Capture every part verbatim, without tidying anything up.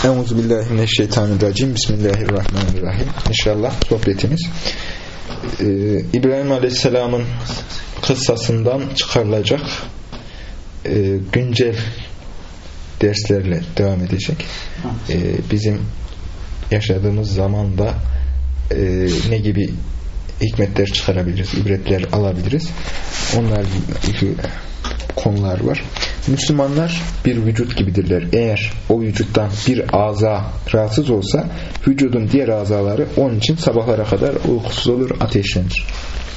Euzubillahimineşşeytanirracim. Bismillahirrahmanirrahim. İnşallah sohbetimiz e, İbrahim Aleyhisselam'ın kıssasından çıkarılacak e, güncel derslerle devam edecek. E, bizim yaşadığımız zamanda e, ne gibi hikmetler çıkarabiliriz, ibretler alabiliriz. Onlarla ilgili konular var. Müslümanlar bir vücut gibidirler. Eğer o vücuttan bir aza rahatsız olsa vücudun diğer azaları onun için sabahlara kadar uykusuz olur, ateşlenir.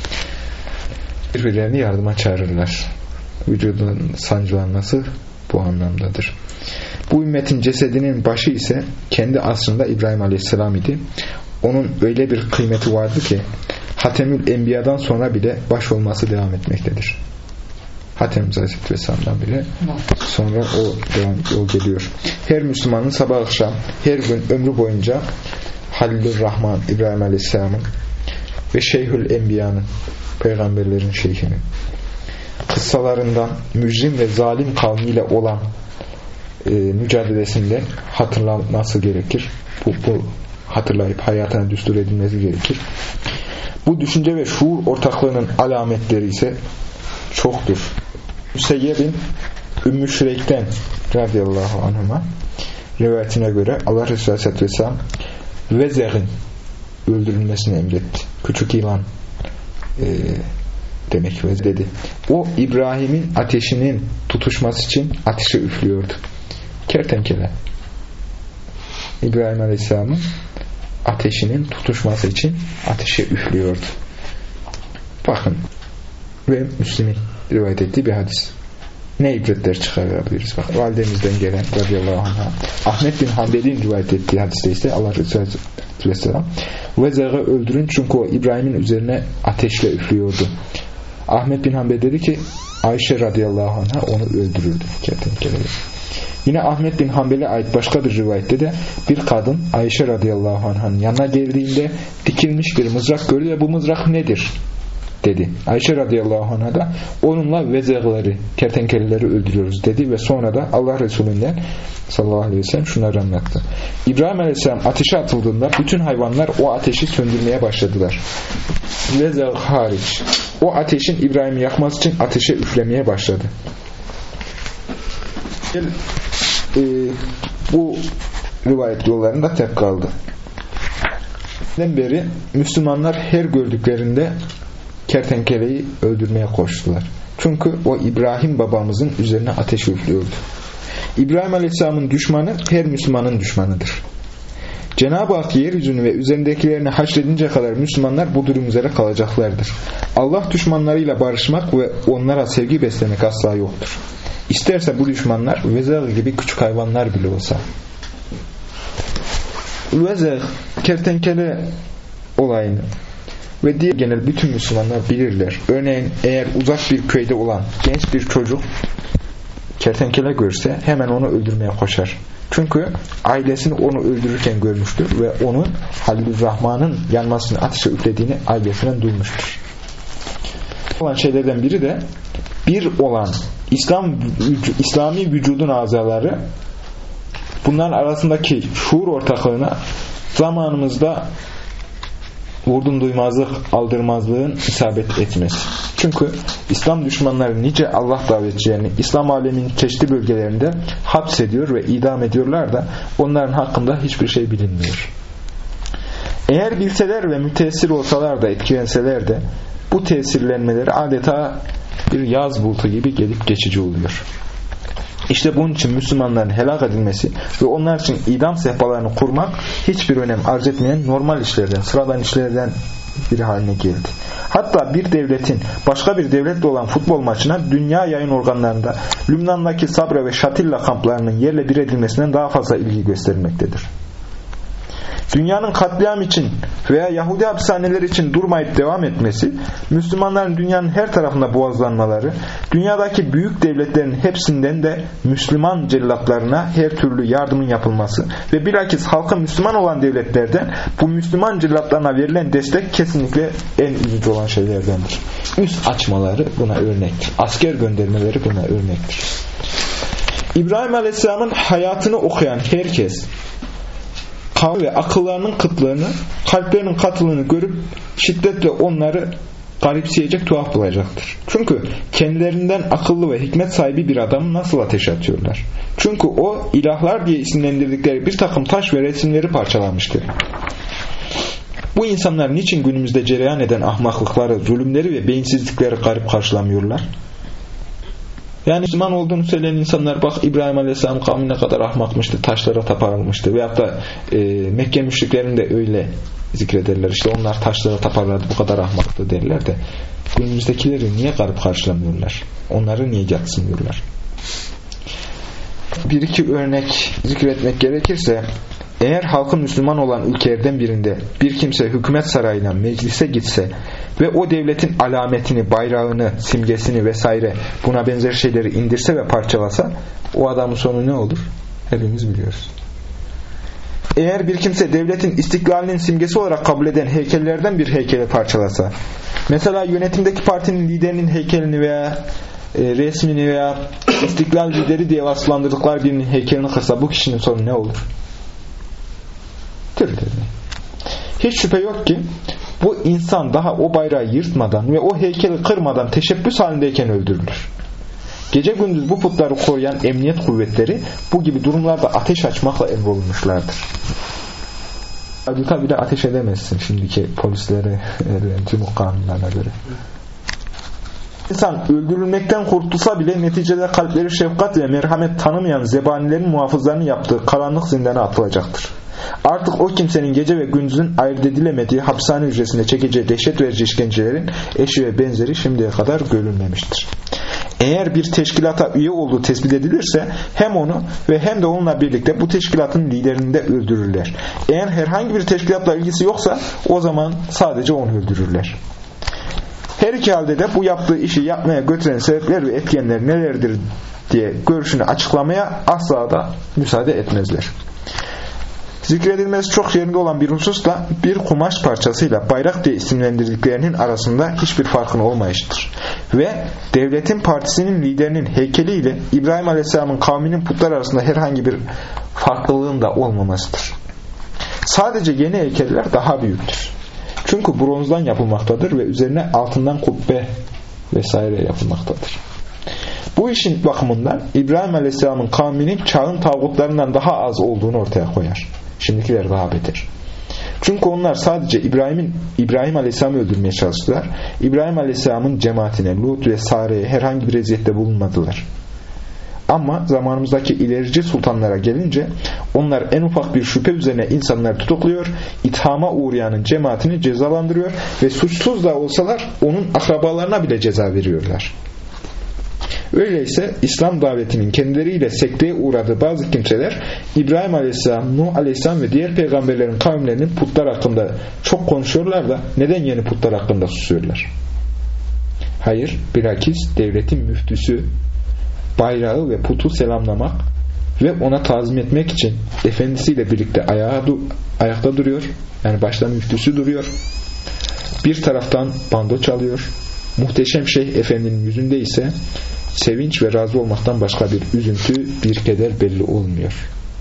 Birbirlerini yardıma çağırırlar. Vücudun sancılanması bu anlamdadır. Bu ümmetin cesedinin başı ise kendi aslında İbrahim Aleyhisselam idi. Onun öyle bir kıymeti vardı ki Hatemül Enbiya'dan sonra bile baş olması devam etmektedir. Hatemimiz Aleyhisselam'dan bile sonra o devam, o geliyor. Her Müslümanın sabah akşam her gün ömrü boyunca Halilur Rahman İbrahim Aleyhisselam'ın ve Şeyhül Enbiya'nın, peygamberlerin şeyhinin kıssalarından mücrim ve zalim kavmiyle olan e, mücadelesinde hatırlanması gerekir. Bu, bu hatırlayıp hayatına düstur edilmesi gerekir. Bu düşünce ve şuur ortaklığının alametleri ise çoktur. Müseyyeb'in Ümmü Şüreyk'ten radıyallahu anhuma rivayetine göre Allah Resulü Aleyhisselatü Vesselam Vezeg'in öldürülmesini emretti. Küçük yılan e, demek Vez dedi. O İbrahim'in ateşinin tutuşması için ateşe üflüyordu. Kertenkele İbrahim Aleyhisselam'ın ateşinin tutuşması için ateşe üflüyordu. Bakın, ve Müslim'in rivayet ettiği bir hadis. Ne ibretler çıkarabiliriz? Bak, validemizden gelen radıyallahu anh'a Ahmet bin Hanbel'in rivayet ettiği hadiste ise Allah Resulü Aleyhisselam Vezeg'i öldürün çünkü o İbrahim'in üzerine ateşle üflüyordu. Ahmet bin Hanbel dedi ki Ayşe radıyallahu anh'a onu öldürürdü kertenkeleyi. Yine Ahmet bin Hanbel'e ait başka bir rivayette de bir kadın Ayşe radıyallahu anh'ın yanına geldiğinde dikilmiş bir mızrak gördü ve bu mızrak nedir? dedi. Ayşe radıyallahu anh'a da onunla vezegleri, kertenkeleleri öldürüyoruz dedi ve sonra da Allah Resulü'nden sallallahu aleyhi ve sellem şunları anlattı. İbrahim aleyhisselam ateşe atıldığında bütün hayvanlar o ateşi söndürmeye başladılar. Vezeg hariç. O ateşin İbrahim'i yakması için ateşe üflemeye başladı. Ee, bu rivayet yollarında tek kaldı. Den beri Müslümanlar her gördüklerinde kertenkeleyi öldürmeye koştular. Çünkü o İbrahim babamızın üzerine ateş üflüyordu. İbrahim Aleyhisselam'ın düşmanı her Müslümanın düşmanıdır. Cenab-ı Hak yeryüzünü ve üzerindekilerini haşredince kadar Müslümanlar bu durum üzere kalacaklardır. Allah düşmanlarıyla barışmak ve onlara sevgi beslemek asla yoktur. İsterse bu düşmanlar vezeg gibi küçük hayvanlar bile olsa. Vezeg, kertenkele olayını ve diğer genel bütün Müslümanlar bilirler. Örneğin eğer uzak bir köyde olan genç bir çocuk kertenkele görse hemen onu öldürmeye koşar. Çünkü ailesini onu öldürürken görmüştür ve onun Halilur Rahman'ın yanmasını ateşe üflediğini ailesinden duymuştur. Olan şeylerden biri de bir olan İslam İslami vücudun azaları, bunların arasındaki şuur ortaklığına zamanımızda vurdum duymazlık, aldırmazlığın isabet etmesi. Çünkü İslam düşmanları nice Allah davetçilerini İslam aleminin çeşitli bölgelerinde hapsediyor ve idam ediyorlar da onların hakkında hiçbir şey bilinmiyor. Eğer bilseler ve müteessir olsalar da, etkilenseler de bu tesirlenmeleri adeta bir yaz bulutu gibi gelip geçici oluyor. İşte bunun için Müslümanların helak edilmesi ve onlar için idam sehpalarını kurmak hiçbir önem arz etmeyen normal işlerden, sıradan işlerden biri haline geldi. Hatta bir devletin başka bir devletle olan futbol maçına dünya yayın organlarında Lübnan'daki Sabra ve Şatilla kamplarının yerle bir edilmesinden daha fazla ilgi gösterilmektedir. Dünyanın katliam için veya Yahudi hapishaneleri için durmayıp devam etmesi, Müslümanların dünyanın her tarafında boğazlanmaları, dünyadaki büyük devletlerin hepsinden de Müslüman cellatlarına her türlü yardımın yapılması ve bilakis halka Müslüman olan devletlerden bu Müslüman cellatlarına verilen destek kesinlikle en üzücü olan şeylerdendir. Üst açmaları buna örnektir. Asker göndermeleri buna örnektir. İbrahim Aleyhisselam'ın hayatını okuyan herkes kavmi ve akıllarının kıtlığını, kalplerinin katılığını görüp şiddetle onları garipseyecek, tuhaf bulacaktır. Çünkü kendilerinden akıllı ve hikmet sahibi bir adamı nasıl ateşe atıyorlar? Çünkü o ilahlar diye isimlendirdikleri bir takım taş ve resimleri parçalamıştır. Bu insanlar niçin günümüzde cereyan eden ahmaklıkları, zulümleri ve beyinsizlikleri garip karşılamıyorlar? Yani Müslüman olduğunu söyleyen insanlar, bak İbrahim Aleyhisselam kavmi ne kadar ahmakmıştı, taşlara taparılmıştı. Veyahut da e, Mekke müşriklerini de öyle zikrederler. İşte onlar taşlara taparlardı, bu kadar ahmaktı derler de günümüzdekileri niye garip karşılamıyorlar? Onları niye yatsımıyorlar? Bir iki örnek zikretmek gerekirse, eğer halkın Müslüman olan ülkelerden birinde bir kimse hükümet sarayına, meclise gitse ve o devletin alametini, bayrağını, simgesini vesaire buna benzer şeyleri indirse ve parçalasa, o adamın sonu ne olur? Hepimiz biliyoruz. Eğer bir kimse devletin istiklalinin simgesi olarak kabul eden heykellerden bir heykeli parçalasa, mesela yönetimdeki partinin liderinin heykelini veya e, resmini veya istiklal lideri diye vasıflandırdıkları birinin heykelini kırsa, bu kişinin sonu ne olur? Hiç şüphe yok ki bu insan daha o bayrağı yırtmadan ve o heykeli kırmadan teşebbüs halindeyken öldürülür. Gece gündüz bu putları koruyan emniyet kuvvetleri bu gibi durumlarda ateş açmakla emrolunmuşlardır. Tabi de ateş edemezsin şimdiki polislere, tüm kanunlarına göre. İnsan öldürülmekten kurtulsa bile neticede kalpleri şefkat ve merhamet tanımayan zebanilerin muhafızlarının yaptığı karanlık zindana atılacaktır. Artık o kimsenin gece ve gündüzün ayırt edilemediği hapishane hücresinde çekeceği dehşet verici işkencelerin eşi ve benzeri şimdiye kadar görülmemiştir. Eğer bir teşkilata üye olduğu tespit edilirse hem onu ve hem de onunla birlikte bu teşkilatın liderini de öldürürler. Eğer herhangi bir teşkilatla ilgisi yoksa o zaman sadece onu öldürürler. Her iki halde de bu yaptığı işi yapmaya götüren sebepler ve etkenler nelerdir diye görüşünü açıklamaya asla da müsaade etmezler. Zikredilmesi çok yerinde olan bir husus da bir kumaş parçasıyla bayrak diye isimlendirdiklerinin arasında hiçbir farkın olmayışıdır. Ve devletin partisinin liderinin heykeliyle İbrahim Aleyhisselam'ın kavminin putlar arasında herhangi bir farklılığın da olmamasıdır. Sadece yeni heykeller daha büyüktür. Çünkü bronzdan yapılmaktadır ve üzerine altından kubbe vesaire yapılmaktadır. Bu işin bakımından İbrahim Aleyhisselam'ın kavminin çağın tağutlarından daha az olduğunu ortaya koyar. Şimdikiler daha beter. Çünkü onlar sadece İbrahim'in İbrahim Aleyhisselam'ı öldürmeye çalıştılar. İbrahim Aleyhisselam'ın cemaatine, Lut ve Sare'ye herhangi bir eziyette bulunmadılar. Ama zamanımızdaki ilerici sultanlara gelince onlar en ufak bir şüphe üzerine insanları tutukluyor, ithama uğrayanın cemaatini cezalandırıyor ve suçsuz da olsalar onun akrabalarına bile ceza veriyorlar. Öyleyse İslam davetinin kendileriyle sekteye uğradığı bazı kimseler İbrahim Aleyhisselam, Nuh Aleyhisselam ve diğer peygamberlerin kavimlerinin putlar hakkında çok konuşuyorlar da neden yeni putlar hakkında susuyorlar? Hayır, bilakis devletin müftüsü bayrağı ve putu selamlamak ve ona tazim etmek için efendisiyle birlikte ayağa, ayakta duruyor. Yani başta müftüsü duruyor. Bir taraftan bando çalıyor. Muhteşem Şeyh Efendi'nin yüzünde ise sevinç ve razı olmaktan başka bir üzüntü, bir keder belli olmuyor.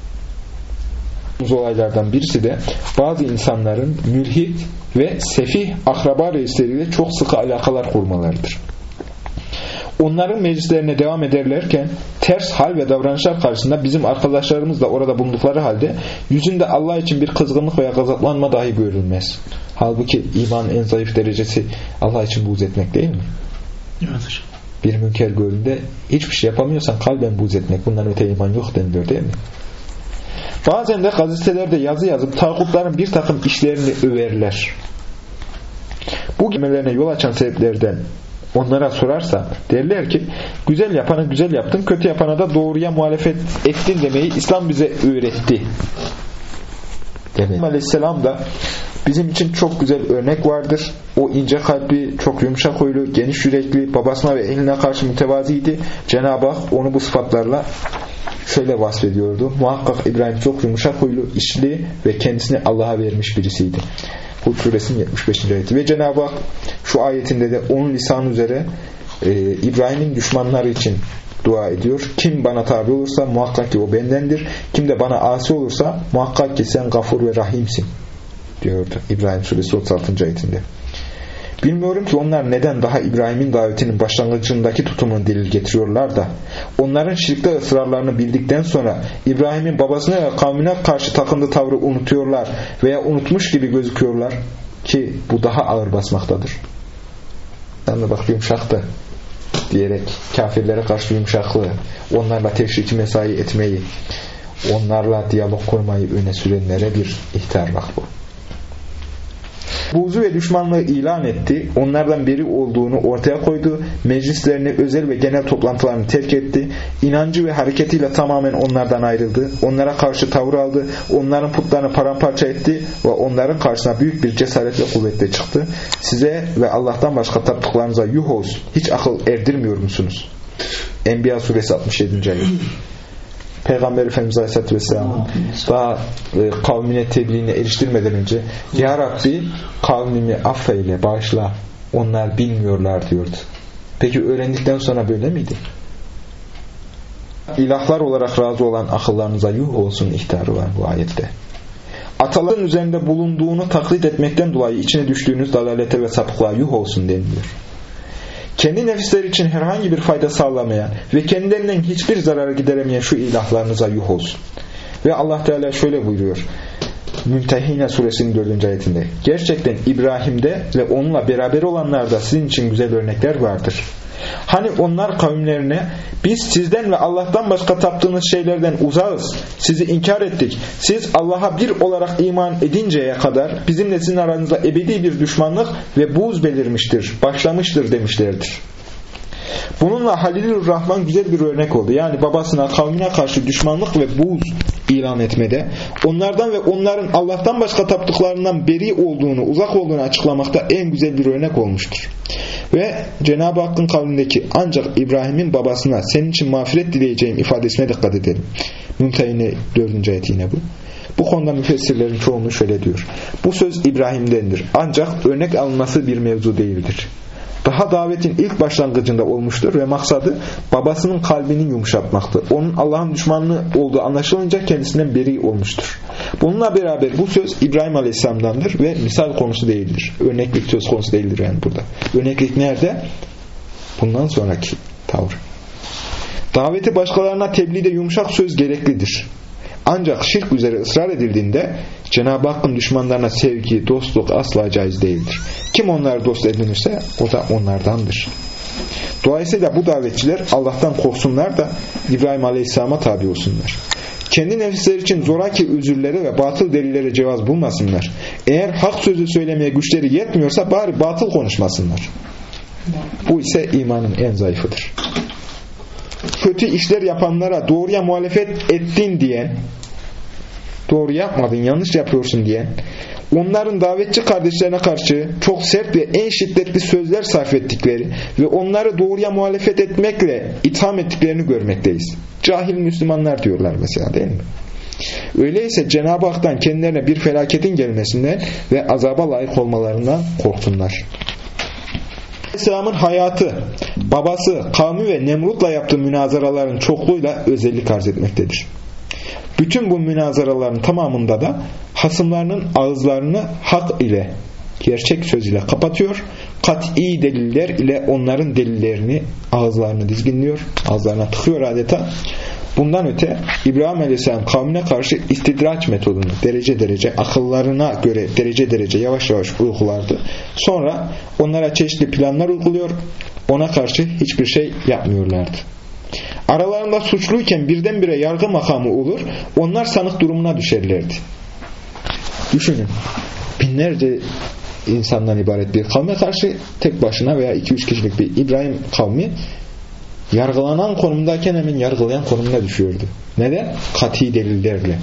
Bu olaylardan birisi de bazı insanların mülhit ve sefih akraba reisleriyle çok sıkı alakalar kurmalarıdır. Onların meclislerine devam ederlerken ters hal ve davranışlar karşısında bizim arkadaşlarımız da orada bulundukları halde yüzünde Allah için bir kızgınlık veya gazaplanma dahi görülmez. Halbuki imanın en zayıf derecesi Allah için buğz etmek değil mi? Evet hocam. Bir münker gördüğünde hiçbir şey yapamıyorsan kalben buğz etmek. Bundan öte iman yok deniliyor değil mi? Bazen de gazetelerde yazı yazıp tağutların bir takım işlerini överler. Bu gelmelerine yol açan sebeplerden onlara sorarsa derler ki güzel yapana güzel yaptın, kötü yapana da doğruya muhalefet ettin demeyi İslam bize öğretti. Evet. Aleyhisselam da bizim için çok güzel örnek vardır. O ince kalpli, çok yumuşak huylu, geniş yürekli, babasına ve eline karşı mütevaziydi. Cenab-ı Hak onu bu sıfatlarla şöyle vasfediyordu. Muhakkak İbrahim çok yumuşak huylu, işli ve kendisini Allah'a vermiş birisiydi. Hud suresinin yetmiş beşinci ayeti. Ve Cenab-ı Hak şu ayetinde de onun lisanı üzere e, İbrahim'in düşmanları için dua ediyor. Kim bana tabi olursa muhakkak ki o bendendir. Kim de bana asi olursa muhakkak ki sen gafur ve rahimsin diyordu İbrahim suresi otuz altıncı ayetinde. Bilmiyorum ki onlar neden daha İbrahim'in davetinin başlangıcındaki tutumunu delil getiriyorlar da onların şirkte ısrarlarını bildikten sonra İbrahim'in babasına ve kavmine karşı takındığı tavrı unutuyorlar veya unutmuş gibi gözüküyorlar ki bu daha ağır basmaktadır. Ben de bak yumuşaktı diyerek kafirlere karşı yumuşaklığı, onlarla teşriki mesai etmeyi, onlarla diyalog kurmayı öne sürenlere bir ihtar bak bu. Buğzu ve düşmanlığı ilan etti, onlardan beri olduğunu ortaya koydu, meclislerini, özel ve genel toplantılarını terk etti, inancı ve hareketiyle tamamen onlardan ayrıldı, onlara karşı tavır aldı, onların putlarını paramparça etti ve onların karşısına büyük bir cesaret ve kuvvetle çıktı. Size ve Allah'tan başka taptıklarınıza yuh olsun, hiç akıl erdirmiyor musunuz? Enbiya suresi altmış yedinci ayet. Peygamber Efendimiz Aleyhisselatü Vesselam'ın daha e, kavmine tebliğine eriştirmeden önce Ya Rabbi kavmimi affeyle, bağışla, onlar bilmiyorlar diyordu. Peki öğrendikten sonra böyle miydi? İlahlar olarak razı olan akıllarınıza yuh olsun ihtarı var bu ayette. Ataların üzerinde bulunduğunu taklit etmekten dolayı içine düştüğünüz dalalete ve sapıklığa yuh olsun deniliyor. Kendi nefisleri için herhangi bir fayda sağlamayan ve kendilerinden hiçbir zararı gideremeyen şu ilahlarınıza yuh olsun. Ve Allah Teala şöyle buyuruyor Mümtehine suresinin dördüncü ayetinde. Gerçekten İbrahim'de ve onunla beraber olanlarda sizin için güzel örnekler vardır. Hani onlar kavimlerine biz sizden ve Allah'tan başka taptığınız şeylerden uzağız. Sizi inkar ettik. Siz Allah'a bir olarak iman edinceye kadar bizimle sizin aranızda ebedi bir düşmanlık ve buğz belirmiştir, başlamıştır demişlerdir. Bununla Halilur Rahman güzel bir örnek oldu. Yani babasına, kavmine karşı düşmanlık ve buğz ilan etmede, onlardan ve onların Allah'tan başka taptıklarından beri olduğunu, uzak olduğunu açıklamakta en güzel bir örnek olmuştur. Ve Cenab-ı Hakk'ın kavlindeki ancak İbrahim'in babasına senin için mağfiret dileyeceğim ifadesine dikkat edelim. Mümtehine dördüncü ayet yine bu. Bu konuda müfessirlerin çoğunluğu şöyle diyor. Bu söz İbrahim'dendir. Ancak örnek alınması bir mevzu değildir. Daha davetin ilk başlangıcında olmuştur ve maksadı babasının kalbini yumuşatmaktı. Onun Allah'ın düşmanlığı olduğu anlaşılınca kendisinden beri olmuştur. Bununla beraber bu söz İbrahim Aleyhisselam'dandır ve misal konusu değildir. Örneklik söz konusu değildir yani burada. Örneklik nerede? Bundan sonraki tavır. Daveti başkalarına tebliğde yumuşak söz gereklidir. Ancak şirk üzere ısrar edildiğinde Cenab-ı Hakk'ın düşmanlarına sevgi, dostluk asla caiz değildir. Kim onları dost edinirse o da onlardandır. Dolayısıyla bu davetçiler Allah'tan korksunlar da İbrahim Aleyhisselam'a tabi olsunlar. Kendi nefisleri için zoraki özürlere ve batıl delillere cevaz bulmasınlar. Eğer hak sözü söylemeye güçleri yetmiyorsa bari batıl konuşmasınlar. Bu ise imanın en zayıfıdır. Kötü işler yapanlara doğruya muhalefet ettin diyen, doğru yapmadın, yanlış yapıyorsun diyen, onların davetçi kardeşlerine karşı çok sert ve en şiddetli sözler sarf ettikleri ve onları doğruya muhalefet etmekle itham ettiklerini görmekteyiz. Cahil Müslümanlar diyorlar mesela, değil mi? Öyleyse Cenab-ı Hak'tan kendilerine bir felaketin gelmesinden ve azaba layık olmalarından korksunlar. Aleyhisselam'ın hayatı, babası, kavmi ve Nemrut'la yaptığı münazaraların çokluğuyla özellik arz etmektedir. Bütün bu münazaraların tamamında da hasımlarının ağızlarını hak ile, gerçek söz ile kapatıyor, kat'i deliller ile onların delillerini, ağızlarını dizginliyor, ağızlarına tıkıyor adeta. Bundan öte İbrahim Aleyhisselam kavmine karşı istidraç metodunu derece derece, akıllarına göre derece derece yavaş yavaş uygulardı. Sonra onlara çeşitli planlar uyguluyor, ona karşı hiçbir şey yapmıyorlardı. Aralarında suçluyken birdenbire yargı makamı olur, onlar sanık durumuna düşerlerdi. Düşünün, binlerce insandan ibaret bir kavme karşı tek başına veya iki üç kişilik bir İbrahim kavmi yargılanan konumdayken hemen yargılayan konumuna düşüyordu. Neden? Kat'i delillerle.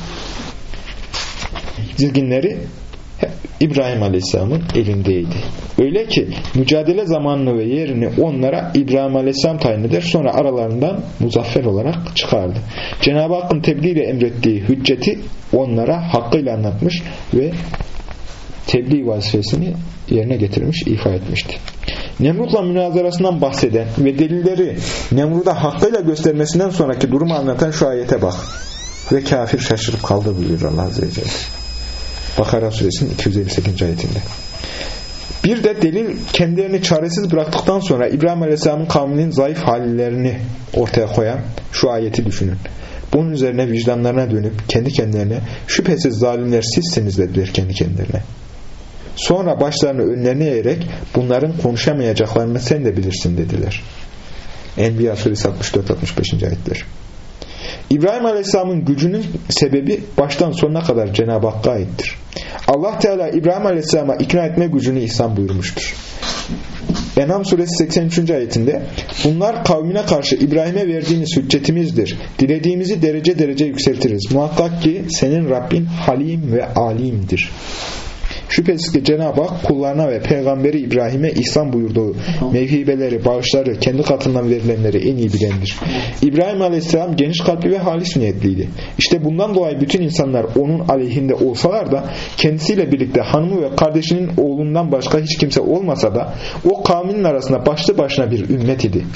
Dizginleri İbrahim Aleyhisselam'ın elindeydi. Öyle ki mücadele zamanını ve yerini onlara İbrahim Aleyhisselam tayin eder, sonra aralarından muzaffer olarak çıkardı. Cenab-ı Hakk'ın tebliğ ile emrettiği hücceti onlara hakkıyla anlatmış ve tebliğ vazifesini yerine getirmiş, ifa etmişti. Nemrut'la münazarasından bahseden ve delilleri Nemrut'a hakkıyla göstermesinden sonraki durumu anlatan şu ayete bak. Ve kafir şaşırıp kaldı buyuruyor Allah Azze ve Celle. Bakara suresinin iki yüz elli sekizinci ayetinde. Bir de delil kendilerini çaresiz bıraktıktan sonra İbrahim Aleyhisselam'ın kavminin zayıf hallerini ortaya koyan şu ayeti düşünün. Bunun üzerine vicdanlarına dönüp kendi kendilerine şüphesiz zalimler sizsiniz dediler kendi kendilerine. Sonra başlarını önlerine eğerek bunların konuşamayacaklarını sen de bilirsin dediler. Enbiya suresi altmış dört altmış beşinci ayetler. İbrahim Aleyhisselam'ın gücünün sebebi baştan sonuna kadar Cenab-ı Hakk'a aittir. Allah Teala İbrahim Aleyhisselam'a ikna etme gücünü ihsan buyurmuştur. En'am suresi seksen üçüncü ayetinde bunlar kavmine karşı İbrahim'e verdiğimiz hüccetimizdir. Dilediğimizi derece derece yükseltiriz. Muhakkak ki senin Rabbin halim ve alimdir. Şüphesiz ki Cenab-ı Hak kullarına ve Peygamberi İbrahim'e ihsan buyurduğu mevhibeleri, bağışları, kendi katından verilenleri en iyi bilendir. İbrahim Aleyhisselam geniş kalpli ve halis niyetliydi. İşte bundan dolayı bütün insanlar onun aleyhinde olsalar da kendisiyle birlikte hanımı ve kardeşinin oğlundan başka hiç kimse olmasa da o kavminin arasında başlı başına bir ümmet idi.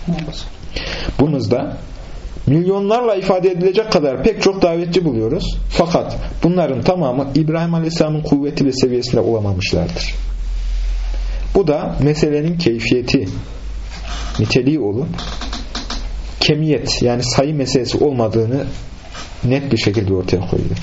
Bununuzda milyonlarla ifade edilecek kadar pek çok davetçi buluyoruz. Fakat bunların tamamı İbrahim Aleyhisselam'ın kuvveti ve seviyesinde olamamışlardır. Bu da meselenin keyfiyeti, niteliği olup kemiyet yani sayı meselesi olmadığını net bir şekilde ortaya koyuyor.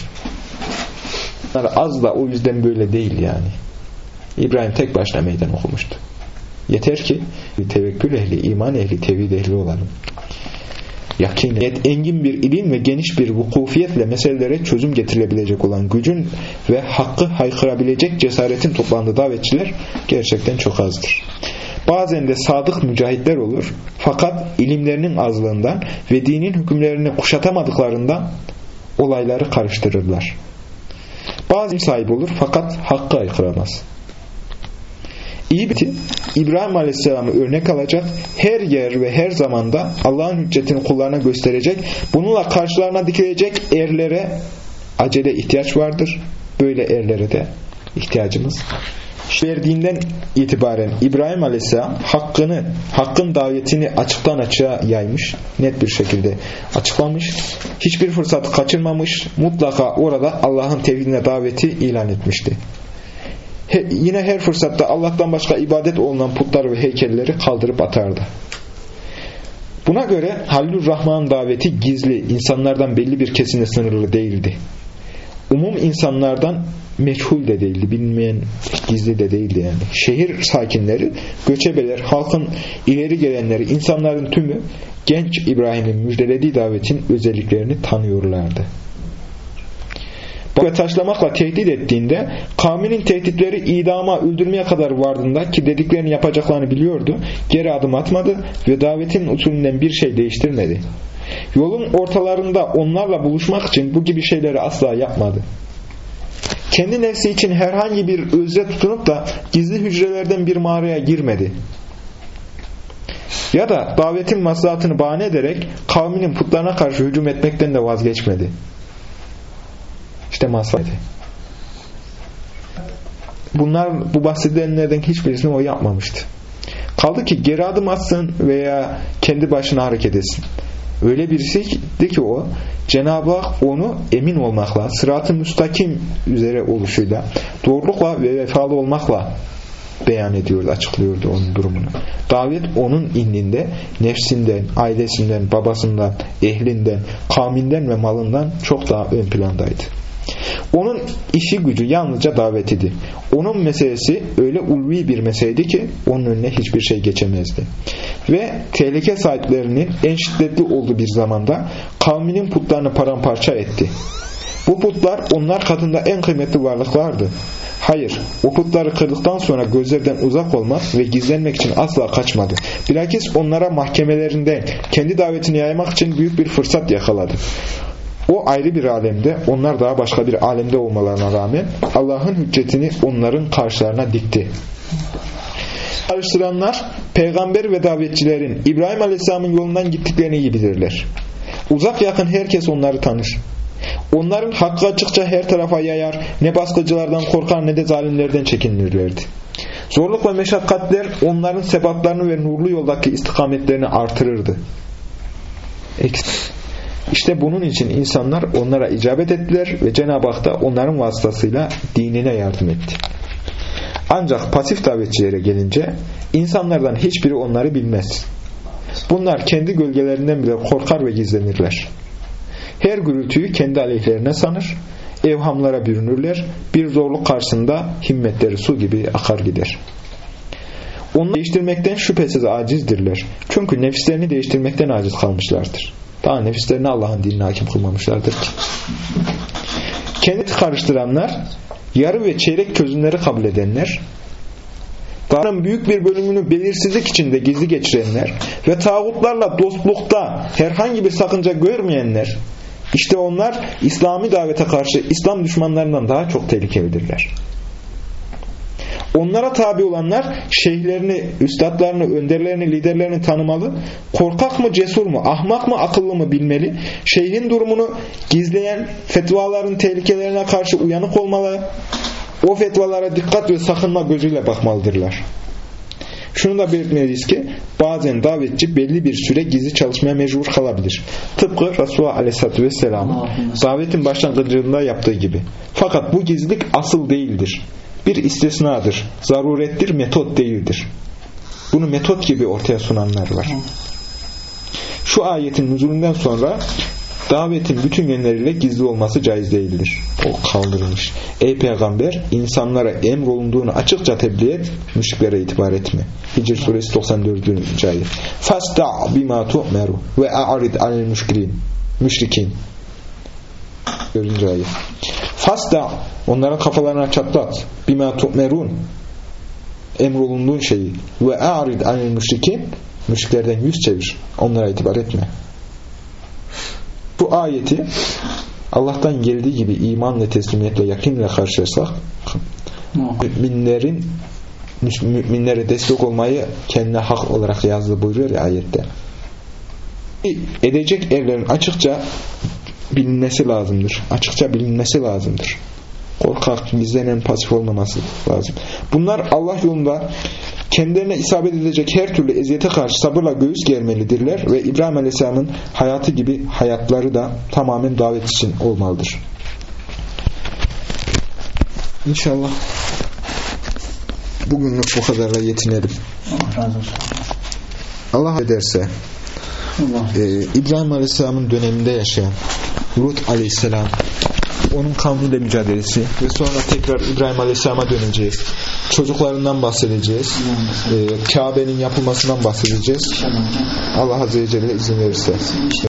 Bunlar az da o yüzden böyle değil yani. İbrahim tek başına meydan okumuştu. Yeter ki tevekkül ehli, iman ehli, tevhid ehli olalım. Yakiniyet, engin bir ilim ve geniş bir vukufiyetle meselelere çözüm getirilebilecek olan gücün ve hakkı haykırabilecek cesaretin toplandığı davetçiler gerçekten çok azdır. Bazen de sadık mücahitler olur fakat ilimlerinin azlığından ve dinin hükümlerini kuşatamadıklarından olayları karıştırırlar. Bazı sahibi olur fakat hakkı haykıramaz. İyi bir İbrahim Aleyhisselam'ı örnek alacak, her yer ve her zamanda Allah'ın hüccetini kullarına gösterecek, bununla karşılarına dikilecek erlere acele ihtiyaç vardır. Böyle erlere de ihtiyacımız. Verdiğinden itibaren İbrahim Aleyhisselam hakkını, hakkın davetini açıktan açığa yaymış, net bir şekilde açıklamış, hiçbir fırsatı kaçırmamış, mutlaka orada Allah'ın tevhidine daveti ilan etmişti. He, yine her fırsatta Allah'tan başka ibadet olunan putlar ve heykelleri kaldırıp atardı. Buna göre Halilur Rahman'ın daveti gizli, insanlardan belli bir kesine sınırlı değildi. Umum insanlardan meçhul de değildi, bilinmeyen, gizli de değildi yani. Şehir sakinleri, göçebeler, halkın ileri gelenleri, insanların tümü genç İbrahim'in müjdelediği davetin özelliklerini tanıyorlardı. Ve taşlamakla tehdit ettiğinde kavminin tehditleri idama, öldürmeye kadar vardığında ki dediklerini yapacaklarını biliyordu, geri adım atmadı ve davetin usulünden bir şey değiştirmedi. Yolun ortalarında onlarla buluşmak için bu gibi şeyleri asla yapmadı. Kendi nefsi için herhangi bir özre tutunup da gizli hücrelerden bir mağaraya girmedi. Ya da davetin maslahatını bahane ederek kavminin putlarına karşı hücum etmekten de vazgeçmedi. İşte maslahatı. Bunlar, bu bahsedilenlerden hiçbirisini o yapmamıştı. Kaldı ki geri adım atsın veya kendi başına hareket etsin. Öyle birisiydi ki o, Cenab-ı Hak onu emin olmakla, sırat-ı müstakim üzere oluşuyla, doğrulukla ve vefalı olmakla beyan ediyordu, açıklıyordu onun durumunu. Davet onun indinde, nefsinden, ailesinden, babasından, ehlinden, kavminden ve malından çok daha ön plandaydı. Onun işi gücü yalnızca davet idi. Onun meselesi öyle ulvi bir meseleydi ki onun önüne hiçbir şey geçemezdi. Ve tehlike sahiplerinin en şiddetli olduğu bir zamanda kavminin putlarını paramparça etti. Bu putlar onlar katında en kıymetli varlıklardı. Hayır, o putları kırdıktan sonra gözlerden uzak olmak ve gizlenmek için asla kaçmadı. Bilakis onlara mahkemelerinden kendi davetini yaymak için büyük bir fırsat yakaladı. O ayrı bir alemde, onlar daha başka bir alemde olmalarına rağmen Allah'ın hüccetini onların karşılarına dikti. Karıştıranlar, peygamber ve davetçilerin İbrahim Aleyhisselam'ın yolundan gittiklerini iyi bilirler. Uzak yakın herkes onları tanır. Onların hakkı açıkça her tarafa yayar, ne baskıcılardan korkar ne de zalimlerden çekinirlerdi. Zorluk ve meşakkatler onların sebatlarını ve nurlu yoldaki istikametlerini artırırdı. İşte bunun için insanlar onlara icabet ettiler ve Cenab-ı Hak da onların vasıtasıyla dinine yardım etti. Ancak pasif davetçilere gelince insanlardan hiçbiri onları bilmez. Bunlar kendi gölgelerinden bile korkar ve gizlenirler. Her gürültüyü kendi aleyhlerine sanır, evhamlara bürünürler, bir zorluk karşısında himmetleri su gibi akar gider. Onu değiştirmekten şüphesiz acizdirler. Çünkü nefislerini değiştirmekten aciz kalmışlardır. Daha nefislerini Allah'ın dinine hakim kılmamışlardır ki. Kendini karıştıranlar, yarı ve çeyrek çözümleri kabul edenler, Tanrı'nın büyük bir bölümünü belirsizlik içinde gizli geçirenler ve tağutlarla dostlukta herhangi bir sakınca görmeyenler, işte onlar İslami davete karşı İslam düşmanlarından daha çok tehlikelidirler. Onlara tabi olanlar şeyhlerini, üstadlarını, önderlerini, liderlerini tanımalı, korkak mı, cesur mu, ahmak mı, akıllı mı bilmeli, şeyhin durumunu gizleyen fetvaların tehlikelerine karşı uyanık olmalı, o fetvalara dikkat ve sakınma gözüyle bakmalıdırlar. Şunu da belirtmeliyiz ki bazen davetçi belli bir süre gizli çalışmaya mecbur kalabilir. Tıpkı Resulullah Aleyhisselatü Vesselam'ın davetin başlangıcında yaptığı gibi. Fakat bu gizlilik asıl değildir. Bir istisnadır, zarurettir, metot değildir. Bunu metot gibi ortaya sunanlar var. Şu ayetin nüzulünden sonra davetin bütün yönleriyle gizli olması caiz değildir. O kaldırılmış. Ey peygamber, insanlara emrolunduğunu açıkça tebliğ et, müşriklere itibar etme. Hicr suresi doksan dördüncü ayet. Fasta' bima tu'meru ve a'rid anil müşrikin. Müşrikin. dördüncü ayet. Fasta' onların kafalarına çatlat. Bima tu'merun. Emrolunduğun şeyi. Ve a'rid anil müşrikin. Müşriklerden yüz çevir. Onlara itibar etme. Bu ayeti Allah'tan geldiği gibi iman ve teslimiyetle, yakinle karşılarsak müminlerin müminlere destek olmayı kendine hak olarak yazdı buyuruyor ya ayette. Edecek erlerin açıkça bilinmesi lazımdır. Açıkça bilinmesi lazımdır. Korkak, gizlenen, pasif olmaması lazım. Bunlar Allah yolunda kendilerine isabet edecek her türlü eziyete karşı sabırla göğüs germelidirler ve İbrahim Aleyhisselam'ın hayatı gibi hayatları da tamamen davet için olmalıdır. İnşallah bugünlük bu kadarla yetinelim. Allah razı olsun. Allah ederse Allah. E, İbrahim Aleyhisselam'ın döneminde yaşayan Lut Aleyhisselam, onun kavmiyle mücadelesi ve sonra tekrar İbrahim Aleyhisselam'a döneceğiz. Çocuklarından bahsedeceğiz. Ee, Kabe'nin yapılmasından bahsedeceğiz. Allah Azze ve Celle izin verirse.